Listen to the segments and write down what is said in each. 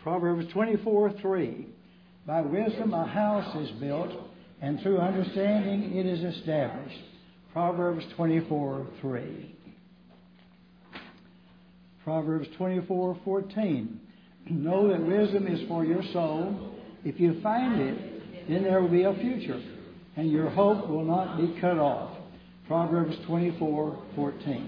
Proverbs 24:3. By wisdom a house is built, and through understanding it is established. Proverbs 24:3. Proverbs 24:14. Know that wisdom is for your soul. If you find it, then there will be a future, and your hope will not be cut off. Proverbs 24:14.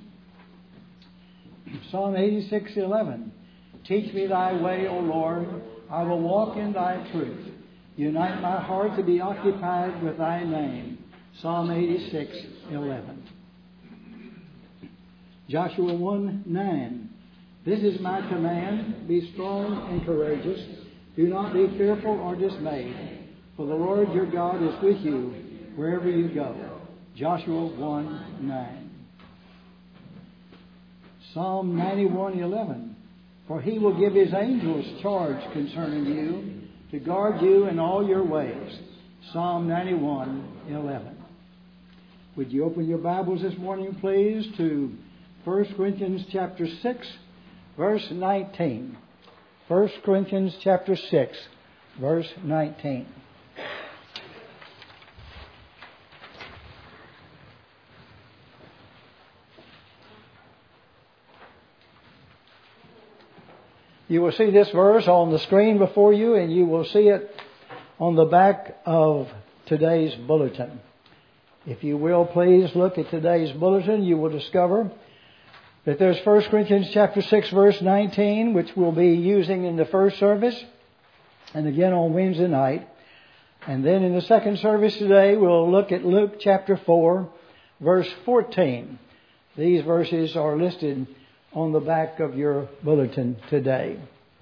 Psalm 86:11. Teach me thy way, O Lord. I will walk in thy truth. Unite my heart to be occupied with thy name. Psalm 86:11. Joshua 1:9. This is my command. Be strong and courageous. Do not be fearful or dismayed. For the Lord your God is with you wherever you go. Joshua 1:9. Psalm 91:11. For he will give his angels charge concerning you, to guard you in all your ways. Psalm 91:11. Would you open your Bibles this morning, please, to 1 Corinthians chapter 6, verse 19. 1 Corinthians chapter 6, verse 19. You will see this verse on the screen before you, and you will see it on the back of today's bulletin. If you will, please look at today's bulletin. You will discover that there's 1 Corinthians chapter 6, verse 19, which we'll be using in the first service and again on Wednesday night. And then in the second service today, we'll look at Luke chapter 4, verse 14. These verses are listed on the back of your bulletin today.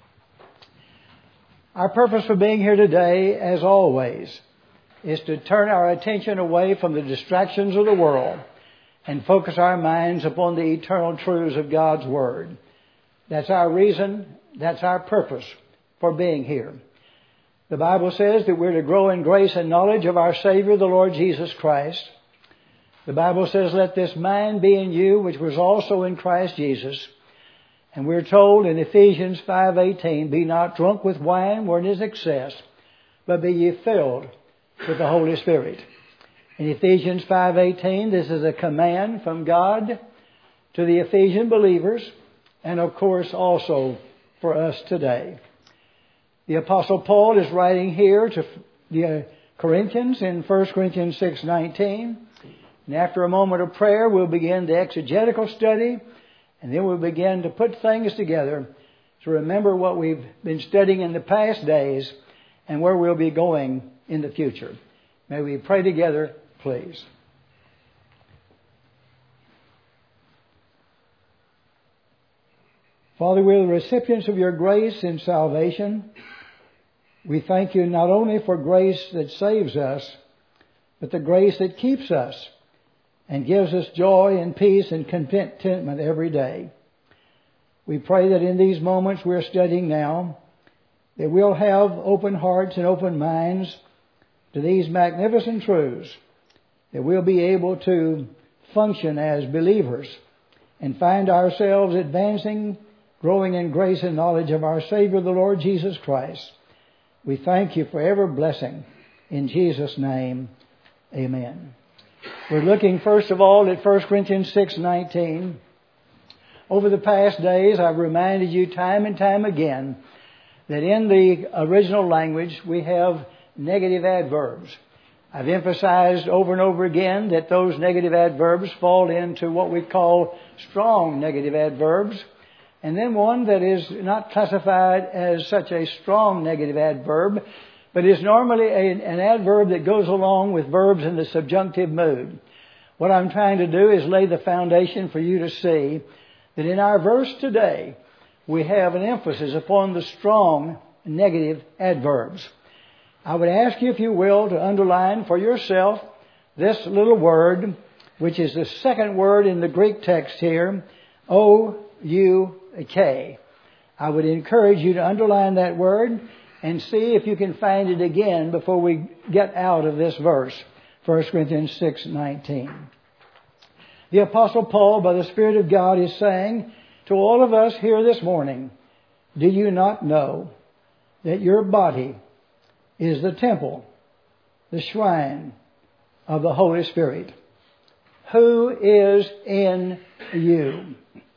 Our purpose for being here today, as always, is to turn our attention away from the distractions of the world and focus our minds upon the eternal truths of God's Word. That's our reason, that's our purpose for being here. The Bible says that we're to grow in grace and knowledge of our Savior, the Lord Jesus Christ. The Bible says, let this mind be in you, which was also in Christ Jesus. And we're told in Ephesians 5:18, be not drunk with wine wherein is excess, but be ye filled with the Holy Spirit. In Ephesians 5:18, this is a command from God to the Ephesian believers, and of course also for us today. The Apostle Paul is writing here to the Corinthians in 1 Corinthians 6:19. And after a moment of prayer, we'll begin the exegetical study, and then we'll begin to put things together to remember what we've been studying in the past days and where we'll be going in the future. May we pray together, please. Father, we're the recipients of your grace in salvation. We thank you not only for grace that saves us, but the grace that keeps us and gives us joy and peace and contentment every day. We pray that in these moments we're studying now, that we'll have open hearts and open minds to these magnificent truths, that we'll be able to function as believers and find ourselves advancing, growing in grace and knowledge of our Savior, the Lord Jesus Christ. We thank you for every blessing. In Jesus' name, amen. We're looking first of all at 1 Corinthians 6:19. Over the past days, I've reminded you time and time again that in the original language we have negative adverbs. I've emphasized over and over again that those negative adverbs fall into what we call strong negative adverbs, and then one that is not classified as such a strong negative adverb, but is normally an adverb that goes along with verbs in the subjunctive mood. What I'm trying to do is lay the foundation for you to see that in our verse today, we have an emphasis upon the strong negative adverbs. I would ask you, if you will, to underline for yourself this little word, which is the second word in the Greek text here, O-U-K. I would encourage you to underline that word and see if you can find it again before we get out of this verse, 1 Corinthians 6:19. The Apostle Paul, by the Spirit of God, is saying to all of us here this morning do you not know that your body is the temple, the shrine of the Holy Spirit, who is in you?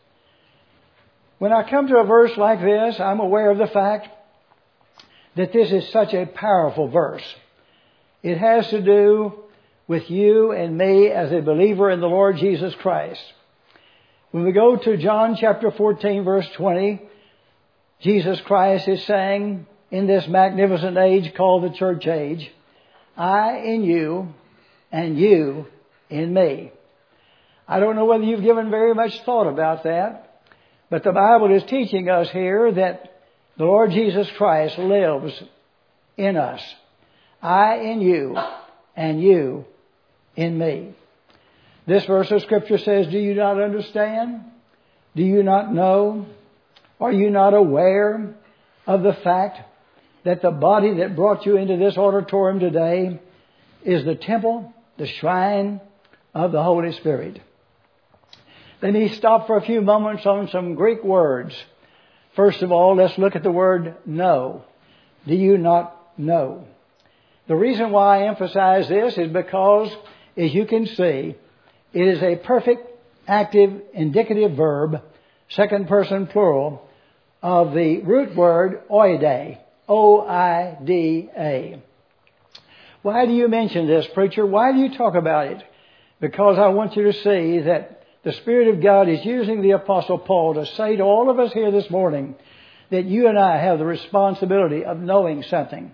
When I come to a verse like this, I'm aware of the fact that this is such a powerful verse. It has to do with you and me as a believer in the Lord Jesus Christ. When we go to John chapter 14, verse 20, Jesus Christ is saying in this magnificent age called the church age, I in you and you in me. I don't know whether you've given very much thought about that, but the Bible is teaching us here that the Lord Jesus Christ lives in us. I in you and you in me. This verse of Scripture says, do you not understand? Do you not know? Are you not aware of the fact that the body that brought you into this auditorium today is the temple, the shrine of the Holy Spirit? Let me stop for a few moments on some Greek words. First of all, let's look at the word know. Do you not know? The reason why I emphasize this is because, as you can see, it is a perfect, active, indicative verb, second person plural, of the root word oida, O-I-D-A. Why do you mention this, preacher? Why do you talk about it? Because I want you to see that the Spirit of God is using the Apostle Paul to say to all of us here this morning that you and I have the responsibility of knowing something.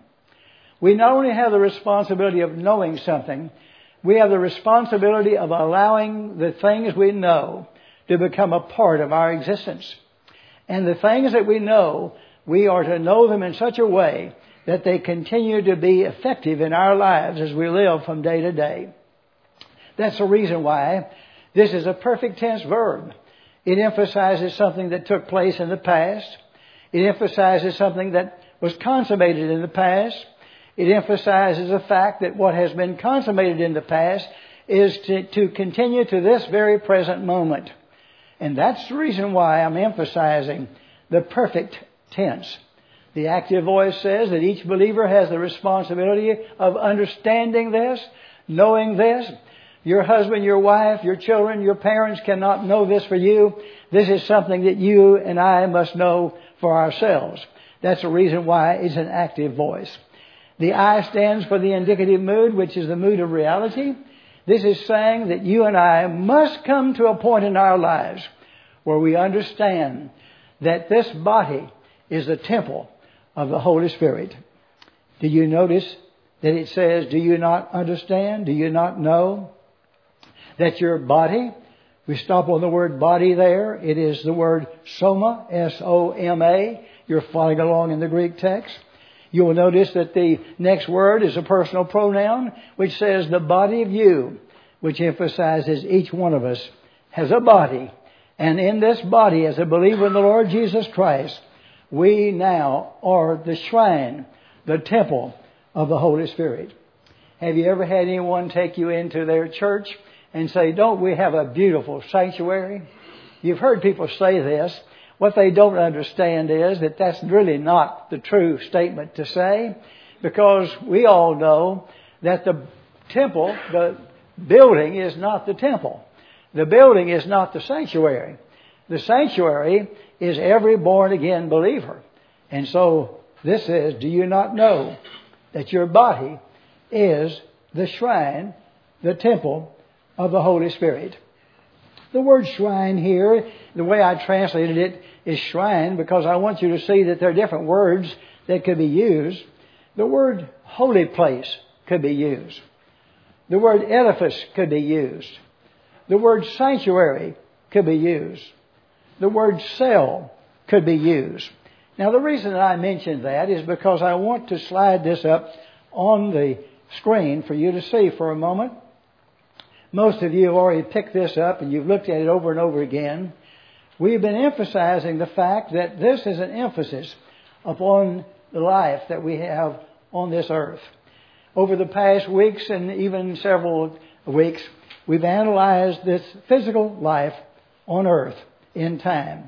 We not only have the responsibility of knowing something, we have the responsibility of allowing the things we know to become a part of our existence. And the things that we know, we are to know them in such a way that they continue to be effective in our lives as we live from day to day. That's the reason why this is a perfect tense verb. It emphasizes something that took place in the past. It emphasizes something that was consummated in the past. It emphasizes the fact that what has been consummated in the past is to continue to this very present moment. And that's the reason why I'm emphasizing the perfect tense. The active voice says that each believer has the responsibility of understanding this, knowing this. Your husband, your wife, your children, your parents cannot know this for you. This is something that you and I must know for ourselves. That's the reason why it's an active voice. The I stands for the indicative mood, which is the mood of reality. This is saying that you and I must come to a point in our lives where we understand that this body is the temple of the Holy Spirit. Do you notice that it says, do you not understand? Do you not know that your body, we stop on the word body there. It is the word soma, S-O-M-A. You're following along in the Greek text. You will notice that the next word is a personal pronoun, which says the body of you, which emphasizes each one of us has a body. And in this body, as a believer in the Lord Jesus Christ, we now are the shrine, the temple of the Holy Spirit. Have you ever had anyone take you into their church and say, don't we have a beautiful sanctuary? You've heard people say this. What they don't understand is that that's really not the true statement to say, because we all know that the temple, the building is not the temple. The building is not the sanctuary. The sanctuary is every born-again believer. And so this says, do you not know that your body is the shrine, the temple of the Holy Spirit? The word shrine here, the way I translated it is shrine, because I want you to see that there are different words that could be used. The word holy place could be used. The word edifice could be used. The word sanctuary could be used. The word cell could be used. Now, the reason that I mentioned that is because I want to slide this up on the screen for you to see for a moment. Most of you have already picked this up and you've looked at it over and over again. We've been emphasizing the fact that this is an emphasis upon the life that we have on this earth. Over the past weeks and even several weeks, we've analyzed this physical life on earth in time.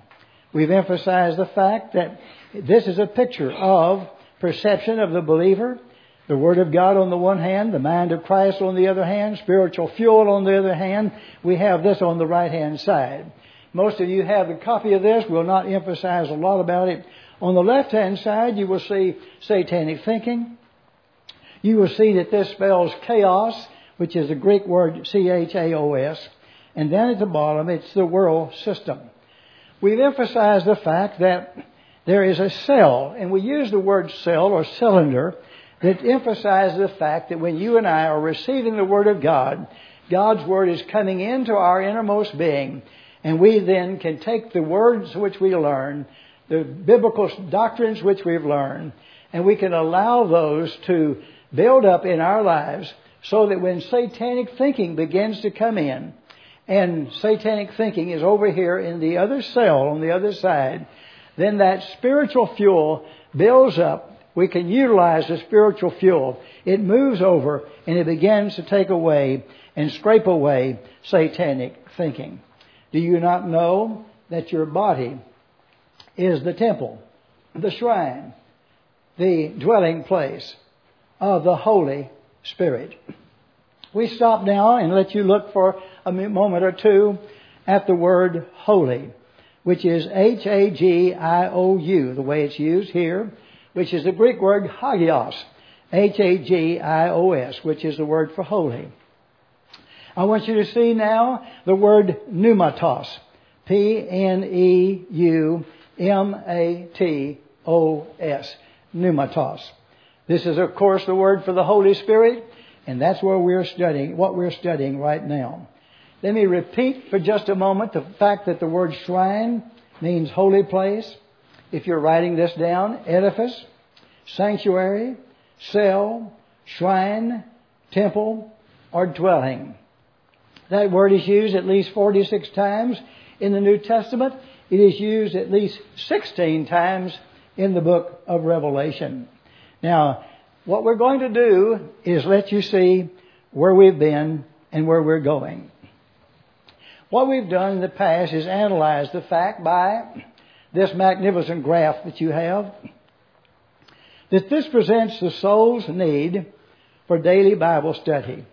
We've emphasized the fact that this is a picture of perception of the believer, the Word of God on the one hand, the mind of Christ on the other hand, spiritual fuel on the other hand. We have this on the right-hand side. Most of you have a copy of this. We'll not emphasize a lot about it. On the left-hand side, you will see satanic thinking. You will see that this spells chaos, which is the Greek word C-H-A-O-S. And then at the bottom, it's the world system. We've emphasized the fact that there is a cell, and we use the word cell or cylinder, that emphasizes the fact that when you and I are receiving the Word of God, God's Word is coming into our innermost being, and we then can take the words which we learn, the biblical doctrines which we've learned, and we can allow those to build up in our lives so that when satanic thinking begins to come in, and satanic thinking is over here in the other cell on the other side, then that spiritual fuel builds up. We can utilize the spiritual fuel. It moves over and it begins to take away and scrape away satanic thinking. Do you not know that your body is the temple, the shrine, the dwelling place of the Holy Spirit? We stop now and let you look for a moment or two at the word holy, which is H-A-G-I-O-U, the way it's used here, which is the Greek word hagios, H-A-G-I-O-S, which is the word for holy. I want you to see now the word pneumatos, P-N-E-U-M-A-T-O-S, pneumatos. This is, of course, the word for the Holy Spirit, and that's where we're studying, what we're studying right now. Let me repeat for just a moment the fact that the word shrine means holy place. If you're writing this down, edifice, sanctuary, cell, shrine, temple, or dwelling. That word is used at least 46 times in the New Testament. It is used at least 16 times in the book of Revelation. Now, what we're going to do is let you see where we've been and where we're going. What we've done in the past is analyze the fact by this magnificent graph that you have, that this presents the soul's need for daily Bible study.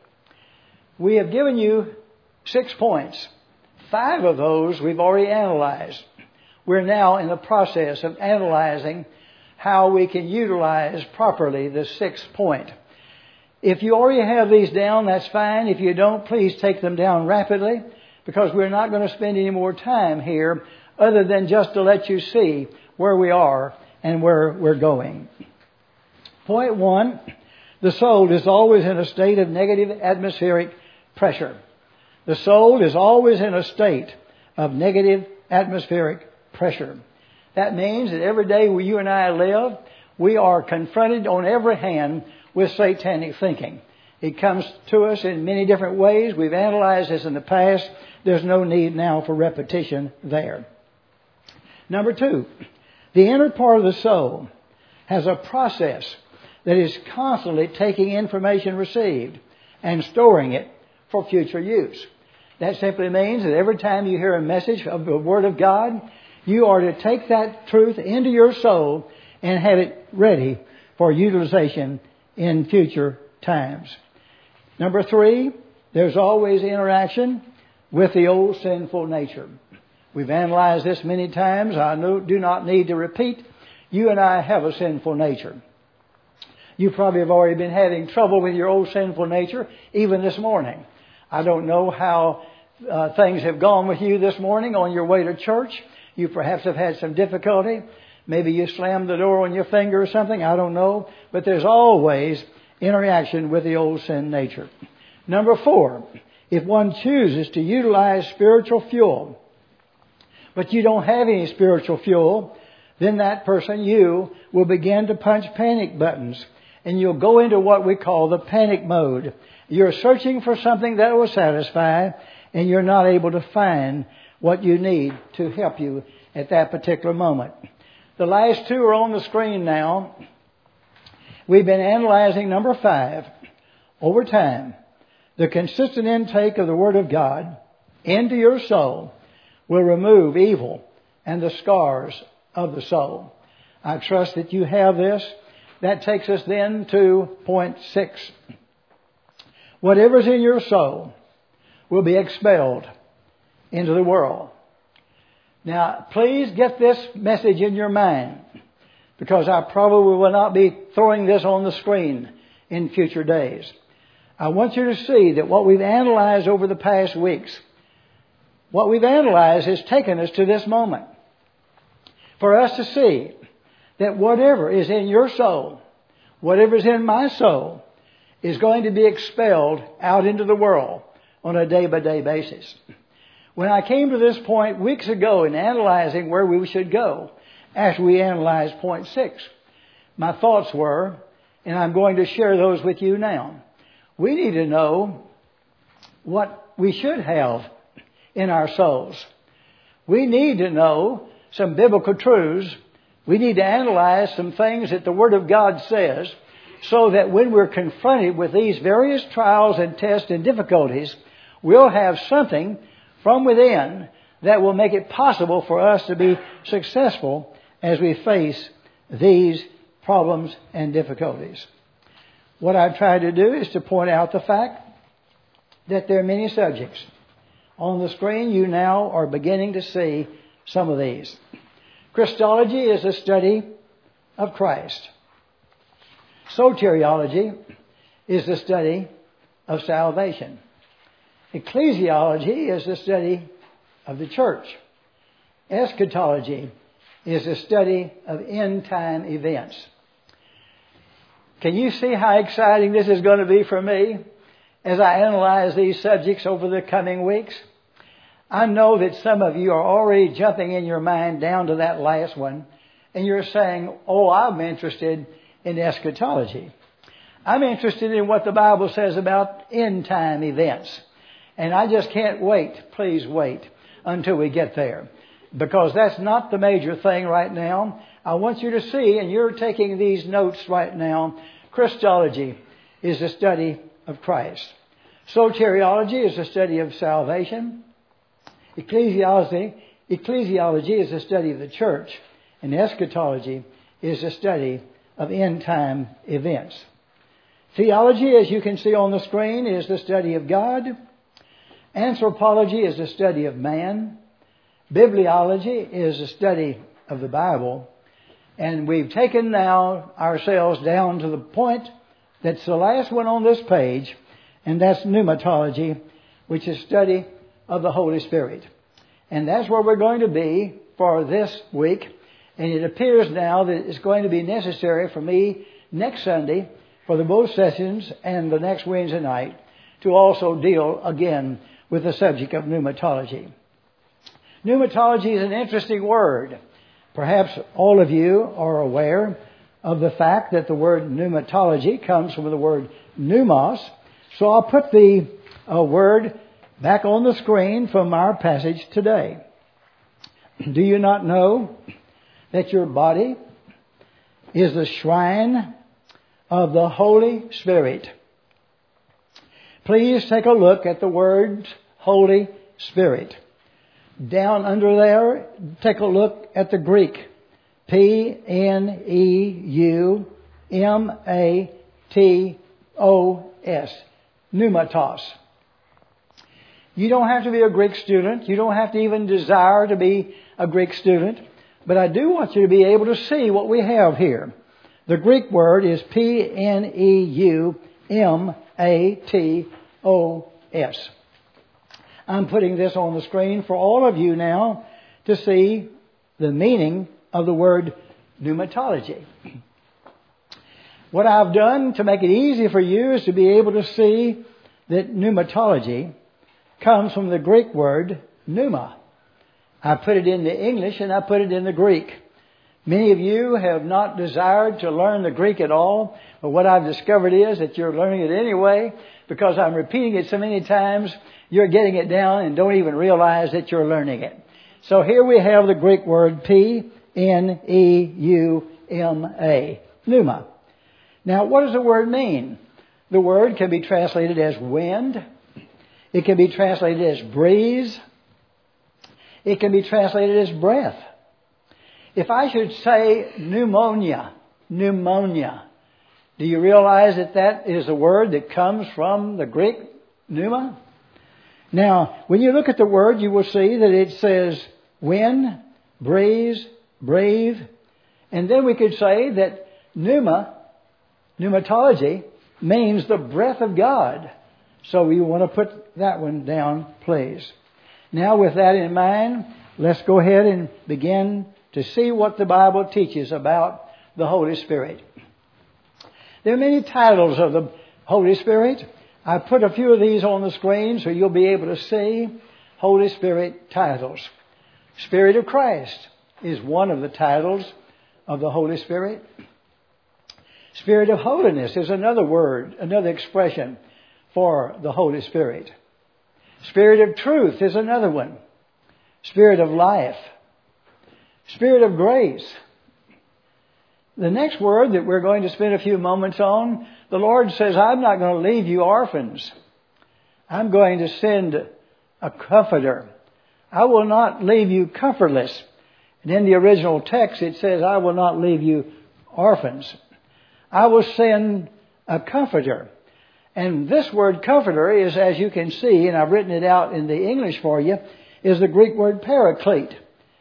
We have given you 6 points. 5 of those we've already analyzed. We're now in the process of analyzing how we can utilize properly the 6th point. If you already have these down, that's fine. If you don't, please take them down rapidly, because we're not going to spend any more time here other than just to let you see where we are and where we're going. Point 1, the soul is always in a state of negative atmospheric pressure. The soul is always in a state of negative atmospheric pressure. That means that every day you and I live, we are confronted on every hand with satanic thinking. It comes to us in many different ways. We've analyzed this in the past. There's no need now for repetition there. Number 2, the inner part of the soul has a process that is constantly taking information received and storing it for future use. That simply means that every time you hear a message of the Word of God, you are to take that truth into your soul and have it ready for utilization in future times. Number 3, there's always interaction with the old sinful nature. We've analyzed this many times. I do not need to repeat. You and I have a sinful nature. You probably have already been having trouble with your old sinful nature, even this morning. I don't know how things have gone with you this morning on your way to church. You perhaps have had some difficulty. Maybe you slammed the door on your finger or something. I don't know. But there's always interaction with the old sin nature. Number 4, if one chooses to utilize spiritual fuel, but you don't have any spiritual fuel, then that person, you, will begin to punch panic buttons. And you'll go into what we call the panic mode. You're searching for something that will satisfy, and you're not able to find what you need to help you at that particular moment. The last 2 are on the screen now. We've been analyzing number 5. Over time, the consistent intake of the Word of God into your soul will remove evil and the scars of the soul. I trust that you have this. That takes us then to point 6. Whatever's in your soul will be expelled into the world. Now, please get this message in your mind, because I probably will not be throwing this on the screen in future days. I want you to see that what we've analyzed over the past weeks, what we've analyzed has taken us to this moment. For us to see that whatever is in your soul, whatever is in my soul, is going to be expelled out into the world on a day-by-day basis. When I came to this point weeks ago in analyzing where we should go, after we analyzed point 6, my thoughts were, and I'm going to share those with you now, we need to know what we should have in our souls. We need to know some biblical truths. We need to analyze some things that the Word of God says, so that when we're confronted with these various trials and tests and difficulties, we'll have something from within that will make it possible for us to be successful as we face these problems and difficulties. What I've tried to do is to point out the fact that there are many subjects. On the screen, you now are beginning to see some of these. Christology is a study of Christ. Soteriology is the study of salvation. Ecclesiology is the study of the church. Eschatology is the study of end-time events. Can you see how exciting this is going to be for me as I analyze these subjects over the coming weeks? I know that some of you are already jumping in your mind down to that last one, and you're saying, oh, I'm interested in eschatology. I'm interested in what the Bible says about end-time events. And I just can't wait, please wait, until we get there. Because that's not the major thing right now. I want you to see, and you're taking these notes right now, Christology is the study of Christ. Soteriology is the study of salvation. Ecclesiology is the study of the church. And eschatology is the study of end-time events. Theology, as you can see on the screen, is the study of God. Anthropology is the study of man. Bibliology is the study of the Bible. And we've taken now ourselves down to the point that's the last one on this page, and that's pneumatology, which is study of the Holy Spirit. And that's where we're going to be for this week. And it appears now that it's going to be necessary for me next Sunday, for the both sessions and the next Wednesday night, to also deal again with the subject of pneumatology. Pneumatology is an interesting word. Perhaps all of you are aware of the fact that the word pneumatology comes from the word pneumos. So I'll put the word back on the screen from our passage today. Do you not know that your body is the shrine of the Holy Spirit? Please take a look at the word Holy Spirit. Down under there, take a look at the Greek. Pneumatos. Pneumatos. You don't have to be a Greek student. You don't have to even desire to be a Greek student. But I do want you to be able to see what we have here. The Greek word is Pneumatos. I'm putting this on the screen for all of you now to see the meaning of the word pneumatology. What I've done to make it easy for you is to be able to see that pneumatology comes from the Greek word pneuma. I put it in the English and I put it in the Greek. Many of you have not desired to learn the Greek at all, but what I've discovered is that you're learning it anyway, because I'm repeating it so many times, you're getting it down and don't even realize that you're learning it. So here we have the Greek word P-N-E-U-M-A, pneuma. Now, what does the word mean? The word can be translated as wind. It can be translated as breeze. It can be translated as breath. If I should say pneumonia, do you realize that that is a word that comes from the Greek pneuma? Now, when you look at the word, you will see that it says wind, breeze, breathe. And then we could say that pneumatology, means the breath of God. So we want to put that one down, please. Now, with that in mind, let's go ahead and begin to see what the Bible teaches about the Holy Spirit. There are many titles of the Holy Spirit. I put a few of these on the screen so you'll be able to see Holy Spirit titles. Spirit of Christ is one of the titles of the Holy Spirit. Spirit of holiness is another word, another expression for the Holy Spirit. Spirit of truth is another one. Spirit of life. Spirit of grace. The next word that we're going to spend a few moments on, the Lord says, I'm not going to leave you orphans. I'm going to send a comforter. I will not leave you comfortless. And in the original text it says, I will not leave you orphans. I will send a comforter. And this word comforter is, as you can see, and I've written it out in the English for you, is the Greek word paraclete.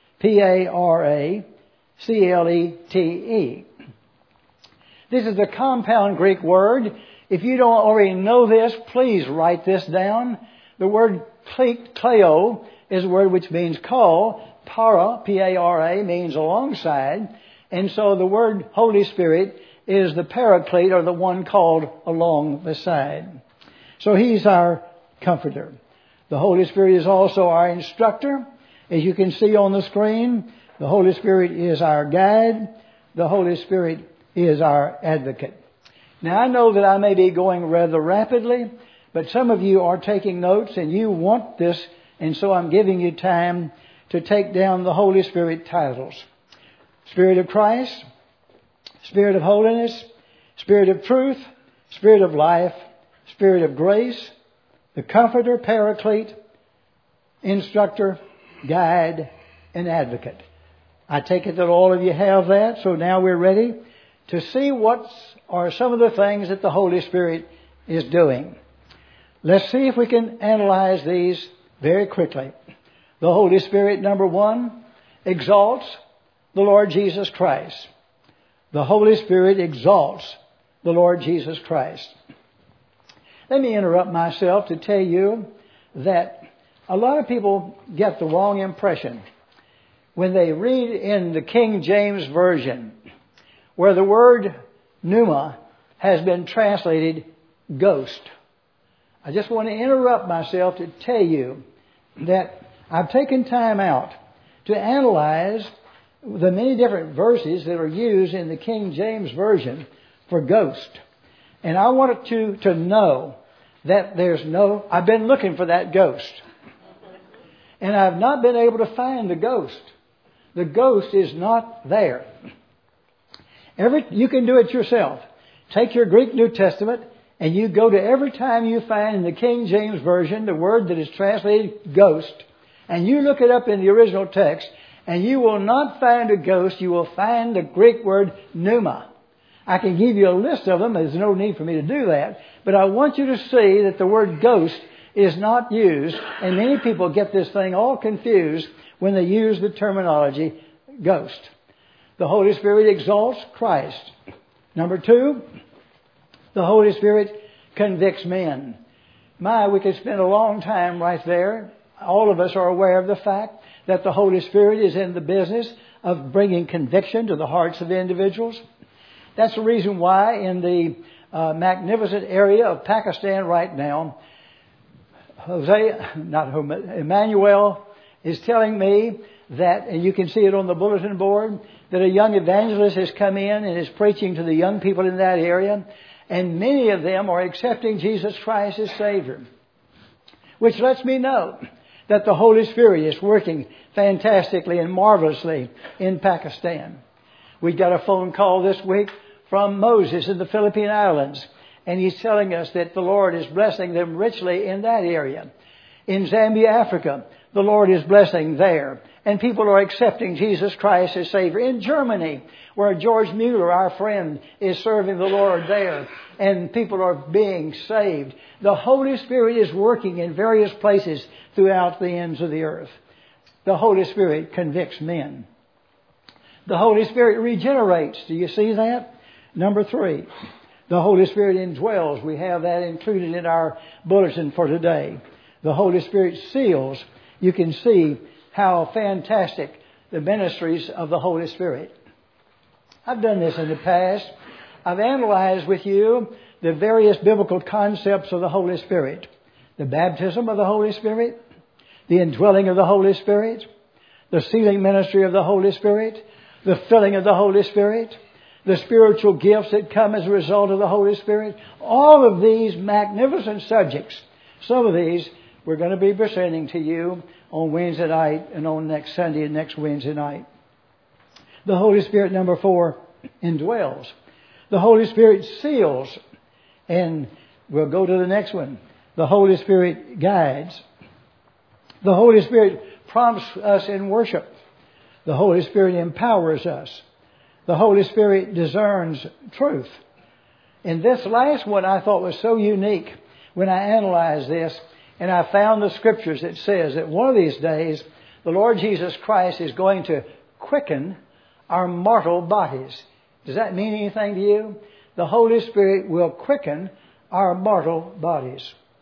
P-A-R-A-C-L-E-T-E. This is a compound Greek word. If you don't already know this, please write this down. The word kleo is a word which means call. Para, P-A-R-A, means alongside. And so the word Holy Spirit is the paraclete, or the one called along the side. So He's our comforter. The Holy Spirit is also our instructor. As you can see on the screen, the Holy Spirit is our guide. The Holy Spirit is our advocate. Now, I know that I may be going rather rapidly, but some of you are taking notes and you want this, and so I'm giving you time to take down the Holy Spirit titles. Spirit of Christ, Spirit of holiness, Spirit of truth, Spirit of life, Spirit of grace, the Comforter, Paraclete, Instructor, Guide, and Advocate. I take it that all of you have that, so now we're ready to see what are some of the things that the Holy Spirit is doing. Let's see if we can analyze these very quickly. The Holy Spirit, number one, exalts the Lord Jesus Christ. The Holy Spirit exalts the Lord Jesus Christ. Let me interrupt myself to tell you that a lot of people get the wrong impression when they read in the King James Version where the word pneuma has been translated ghost. I just want to interrupt myself to tell you that I've taken time out to analyze the many different verses that are used in the King James Version for ghost. And I wanted you to know that I've been looking for that ghost. And I've not been able to find the ghost. The ghost is not there. You can do it yourself. Take your Greek New Testament and you go to every time you find in the King James Version the word that is translated ghost, and you look it up in the original text, and you will not find a ghost. You will find the Greek word pneuma. I can give you a list of them. There's no need for me to do that. But I want you to see that the word ghost is not used. And many people get this thing all confused when they use the terminology ghost. The Holy Spirit exalts Christ. Number two, the Holy Spirit convicts men. We could spend a long time right there. All of us are aware of the fact that the Holy Spirit is in the business of bringing conviction to the hearts of individuals. That's the reason why in the magnificent area of Pakistan right now, Emmanuel is telling me that, and you can see it on the bulletin board, that a young evangelist has come in and is preaching to the young people in that area, and many of them are accepting Jesus Christ as Savior, which lets me know that the Holy Spirit is working fantastically and marvelously in Pakistan. We got a phone call this week from Moses in the Philippine Islands, and he's telling us that the Lord is blessing them richly in that area. In Zambia, Africa, the Lord is blessing there. And people are accepting Jesus Christ as Savior. In Germany, where George Mueller, our friend, is serving the Lord there, and people are being saved. The Holy Spirit is working in various places throughout the ends of the earth. The Holy Spirit convicts men. The Holy Spirit regenerates. Do you see that? Number 3, the Holy Spirit indwells. We have that included in our bulletin for today. The Holy Spirit seals. You can see how fantastic the ministries of the Holy Spirit. I've done this in the past. I've analyzed with you the various biblical concepts of the Holy Spirit. The baptism of the Holy Spirit, the indwelling of the Holy Spirit, the sealing ministry of the Holy Spirit, the filling of the Holy Spirit, the spiritual gifts that come as a result of the Holy Spirit. All of these magnificent subjects, some of these we're going to be presenting to you on Wednesday night and on next Sunday and next Wednesday night. The Holy Spirit, number 4, indwells. The Holy Spirit seals. And we'll go to the next one. The Holy Spirit guides. The Holy Spirit prompts us in worship. The Holy Spirit empowers us. The Holy Spirit discerns truth. And this last one I thought was so unique when I analyzed this. And I found the scriptures that says that one of these days the Lord Jesus Christ is going to quicken our mortal bodies. Does that mean anything to you? The Holy Spirit will quicken our mortal bodies.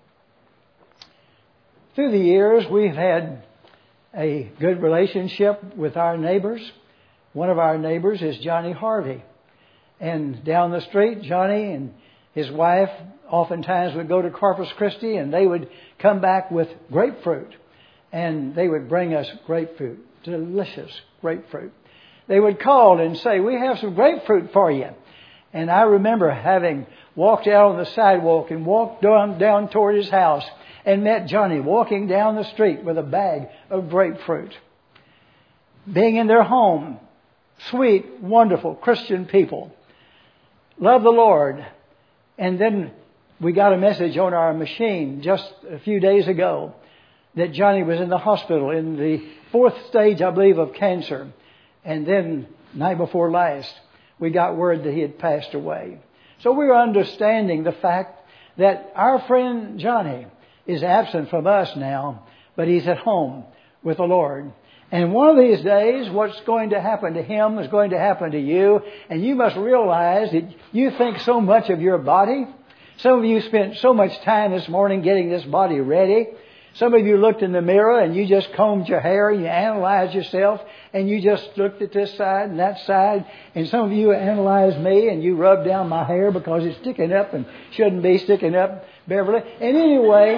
Through the years, we've had a good relationship with our neighbors. One of our neighbors is Johnny Harvey. And down the street, Johnny and his wife oftentimes would go to Corpus Christi and they would come back with grapefruit. And they would bring us grapefruit, delicious grapefruit. They would call and say, "We have some grapefruit for you." And I remember having walked out on the sidewalk and walked down toward his house and met Johnny walking down the street with a bag of grapefruit. Being in their home, sweet, wonderful Christian people, love the Lord. And then we got a message on our machine just a few days ago that Johnny was in the hospital in the 4th stage, I believe, of cancer. And then, night before last, we got word that he had passed away. So we're understanding the fact that our friend Johnny is absent from us now, but he's at home with the Lord. And one of these days, what's going to happen to him is going to happen to you. And you must realize that you think so much of your body. Some of you spent so much time this morning getting this body ready. Some of you looked in the mirror and you just combed your hair, you analyzed yourself, and you just looked at this side and that side. And some of you analyzed me and you rubbed down my hair because it's sticking up and shouldn't be sticking up, Beverly. And anyway,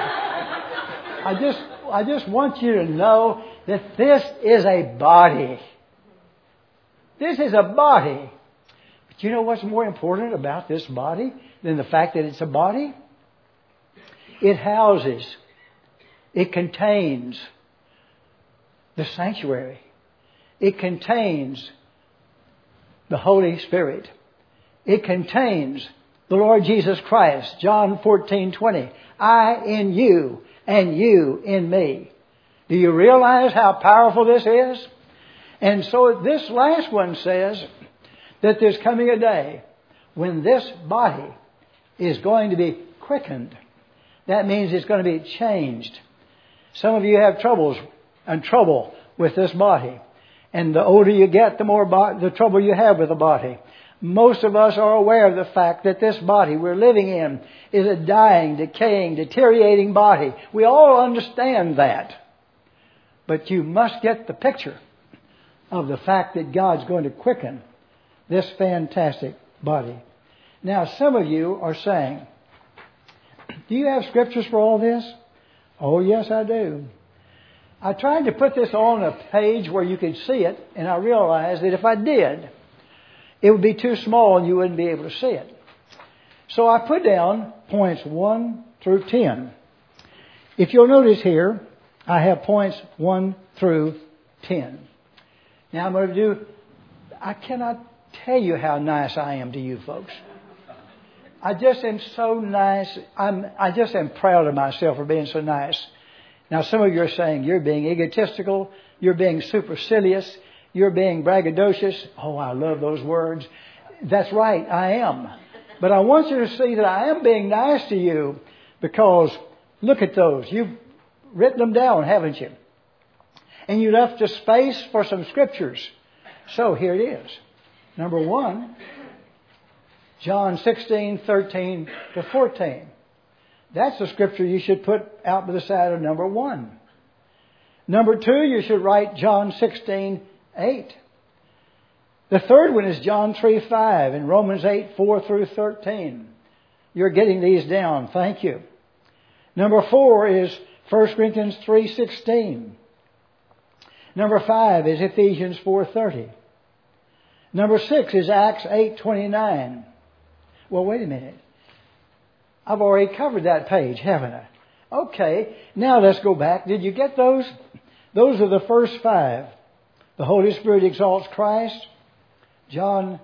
I just want you to know that this is a body. This is a body. But you know what's more important about this body than the fact that it's a body? It houses, it contains the sanctuary. It contains the Holy Spirit. It contains the Lord Jesus Christ. John 14:20. I in you and you in me. Do you realize how powerful this is? And so this last one says that there's coming a day when this body is going to be quickened. That means it's going to be changed. Some of you have trouble with this body. And the older you get, the more the trouble you have with the body. Most of us are aware of the fact that this body we're living in is a dying, decaying, deteriorating body. We all understand that. But you must get the picture of the fact that God's going to quicken this fantastic body. Now, some of you are saying, do you have scriptures for all this? Oh, yes, I do. I tried to put this on a page where you could see it, and I realized that if I did, it would be too small and you wouldn't be able to see it. So I put down points 1 through 10. If you'll notice here, I have points 1 through 10. Now I'm going to I cannot tell you how nice I am to you folks. I just am so nice. I just am proud of myself for being so nice. Now some of you are saying you're being egotistical, you're being supercilious, you're being braggadocious. Oh, I love those words. That's right, I am. But I want you to see that I am being nice to you because look at those. You've written them down, haven't you? And you left a space for some scriptures. So here it is. Number 1, John 16:13 to 14. That's the scripture you should put out by the side of number 1. Number 2, you should write John 16:8. The third one is John 3:5 and Romans 8:4 through 13. You're getting these down. Thank you. Number 4 is 1 Corinthians 3:16. Number 5 is Ephesians 4:30. Number 6 is Acts 8:29. Well, wait a minute. I've already covered that page, haven't I? Okay, now let's go back. Did you get those? Those are the first 5. The Holy Spirit exalts Christ. John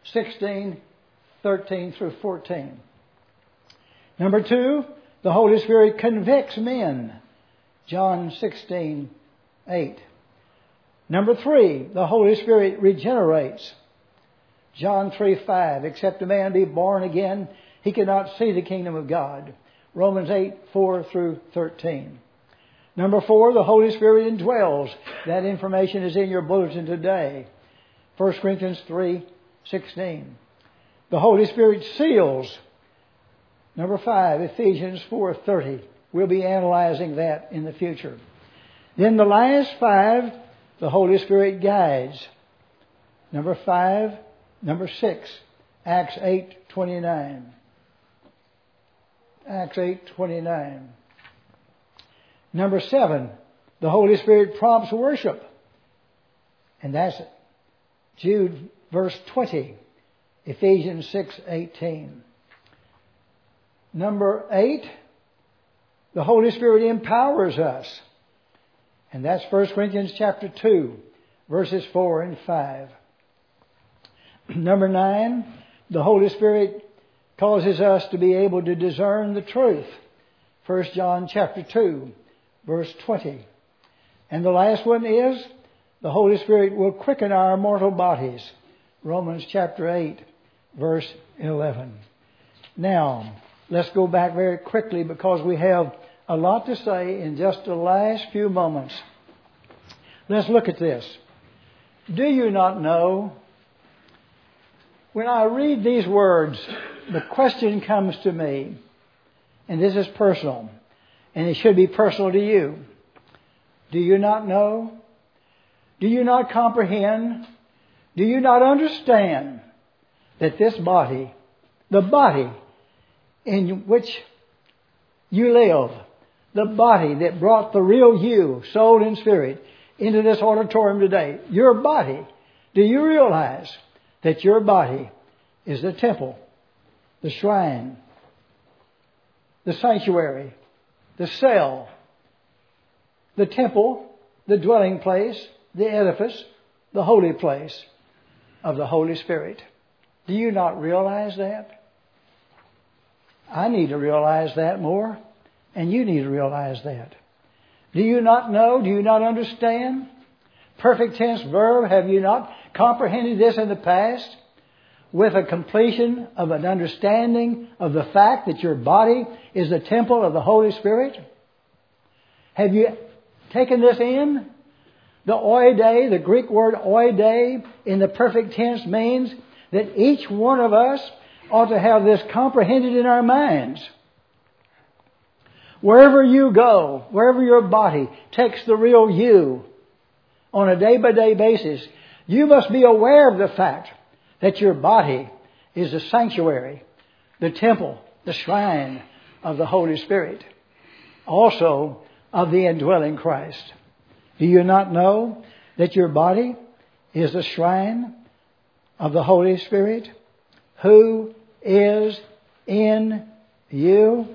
16:13 through 14. Number 2, the Holy Spirit convicts men. John 16:8. Number 3, the Holy Spirit regenerates. John 3:5. Except a man be born again, he cannot see the kingdom of God. Romans 8:4 through 13. Number 4, the Holy Spirit indwells. That information is in your bulletin today. 1 Corinthians 3:16. The Holy Spirit seals. Number 5, Ephesians 4:30. We'll be analyzing that in the future. Then the last 5, the Holy Spirit guides. Number 6, Acts 8:29. Acts 8:29. Number 7, the Holy Spirit prompts worship. And that's Jude verse 20, Ephesians 6:18. Number 8, the Holy Spirit empowers us. And that's 1 Corinthians chapter 2, verses 4 and 5. Number 9, the Holy Spirit causes us to be able to discern the truth. 1 John chapter 2, verse 20. And the last one is, the Holy Spirit will quicken our mortal bodies. Romans chapter 8, verse 11. Now, let's go back very quickly because we have a lot to say in just the last few moments. Let's look at this. Do you not know? When I read these words, the question comes to me, and this is personal, and it should be personal to you. Do you not know? Do you not comprehend? Do you not understand that this body, the body in which you live, the body that brought the real you, soul and spirit, into this auditorium today, your body, do you realize that your body is the temple, the shrine, the sanctuary, the cell, the temple, the dwelling place, the edifice, the holy place of the Holy Spirit? Do you not realize that? I need to realize that more, and you need to realize that. Do you not know? Do you not understand? Perfect tense verb, have you not comprehended this in the past? With a completion of an understanding of the fact that your body is the temple of the Holy Spirit? Have you taken this in? The oide, the Greek word oide, in the perfect tense means that each one of us ought to have this comprehended in our minds. Wherever you go, wherever your body takes the real you on a day-by-day basis, you must be aware of the fact that your body is the sanctuary, the temple, the shrine of the Holy Spirit, also of the indwelling Christ. Do you not know that your body is the shrine of the Holy Spirit, who is in you?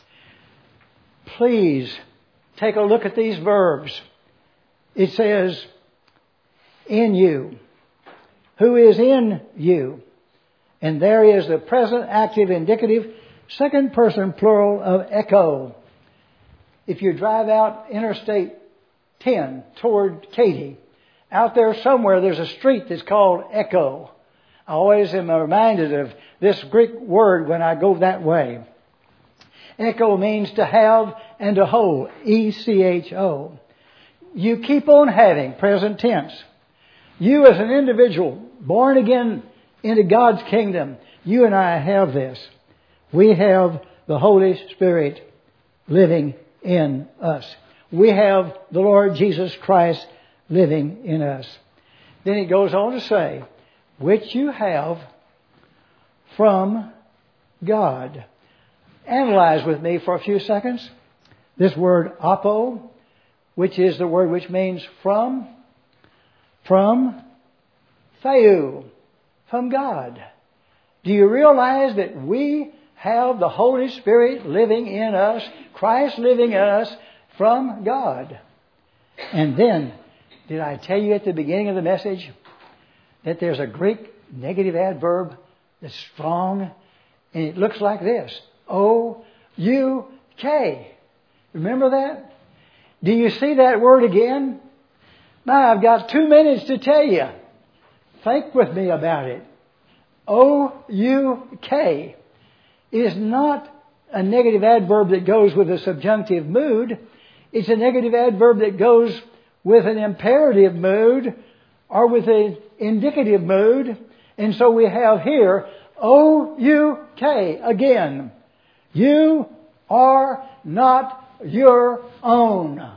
Please take a look at these verbs. It says, in you. Who is in you? And there is the present active indicative second person plural of echo. if you drive out Interstate 10 toward Katy, out there somewhere there's a street that's called Echo. I always am reminded of this Greek word when I go that way. Echo means to have and to hold. E-C-H-O. You keep on having, present tense. You as an individual, born again into God's kingdom, you and I have this. We have the Holy Spirit living in us. We have the Lord Jesus Christ living in us. Then he goes on to say, which you have from God. Analyze with me for a few seconds this word apo, which is the word which means from theou, from God. Do you realize that we have the Holy Spirit living in us, Christ living in us from God? And then, did I tell you at the beginning of the message that there's a Greek negative adverb that's strong, and it looks like this: O-U-K. Remember that? Do you see that word again? Now, I've got 2 minutes to tell you. Think with me about it. O-U-K is not a negative adverb that goes with a subjunctive mood. It's a negative adverb that goes with an imperative mood or with an indicative mood. And so we have here O-U-K again. You are not your own.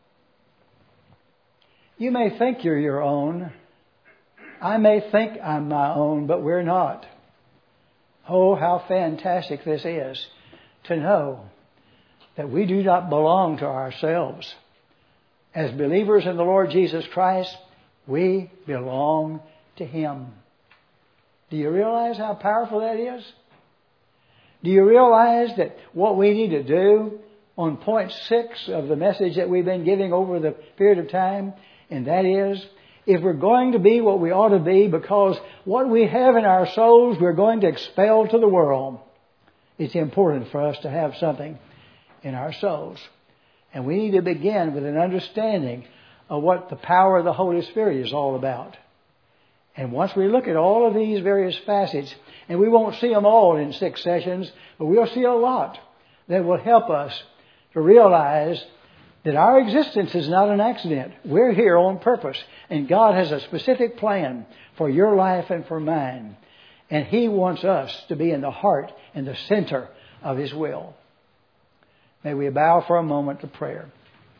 You may think you're your own. I may think I'm my own, but we're not. Oh, how fantastic this is to know that we do not belong to ourselves. As believers in the Lord Jesus Christ, we belong to Him. Do you realize how powerful that is? Do you realize that what we need to do on point 6 of the message that we've been giving over the period of time, and that is, if we're going to be what we ought to be, because what we have in our souls we're going to expel to the world, it's important for us to have something in our souls. And we need to begin with an understanding of what the power of the Holy Spirit is all about. And once we look at all of these various facets, and we won't see them all in 6 sessions, but we'll see a lot that will help us to realize that our existence is not an accident. We're here on purpose. And God has a specific plan for your life and for mine. And He wants us to be in the heart and the center of His will. May we bow for a moment to prayer.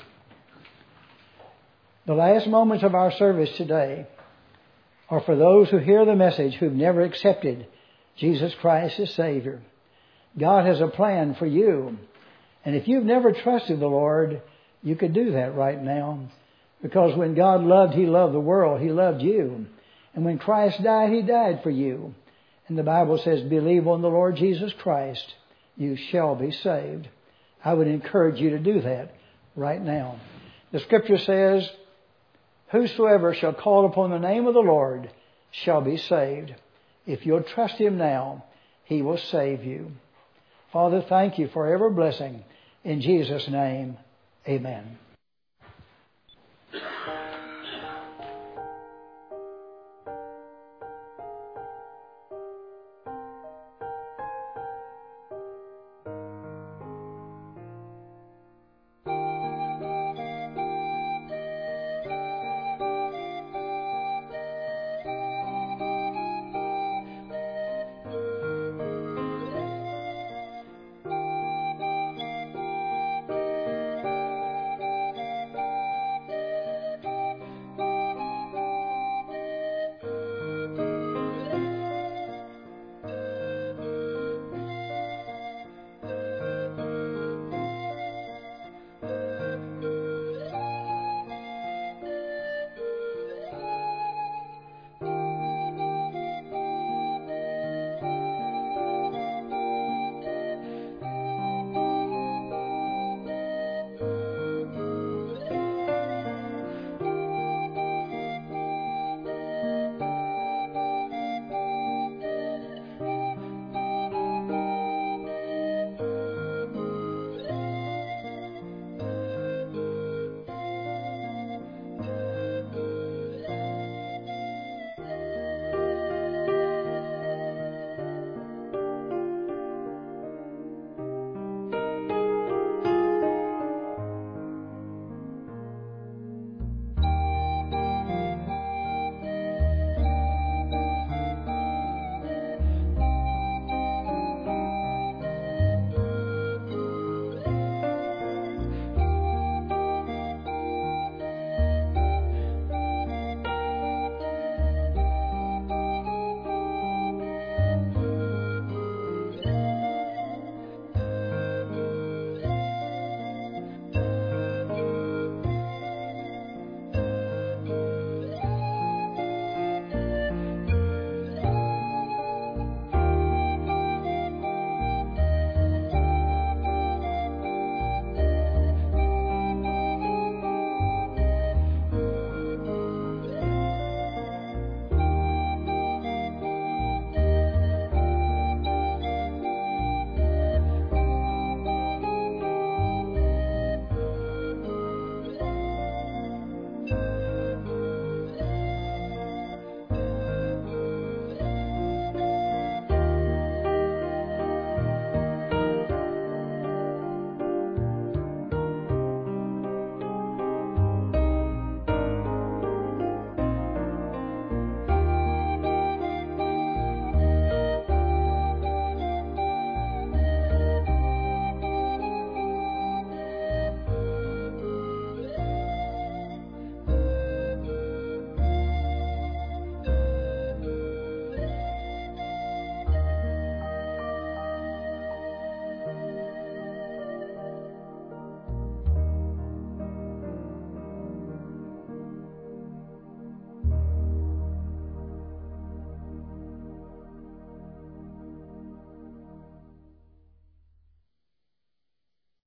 The last moments of our service today are for those who hear the message who've never accepted Jesus Christ as Savior. God has a plan for you. And if you've never trusted the Lord, you could do that right now. Because when God loved, He loved the world. He loved you. And when Christ died, He died for you. And the Bible says, believe on the Lord Jesus Christ, you shall be saved. I would encourage you to do that right now. The Scripture says, whosoever shall call upon the name of the Lord shall be saved. If you'll trust Him now, He will save you. Father, thank you for every blessing. In Jesus' name, amen.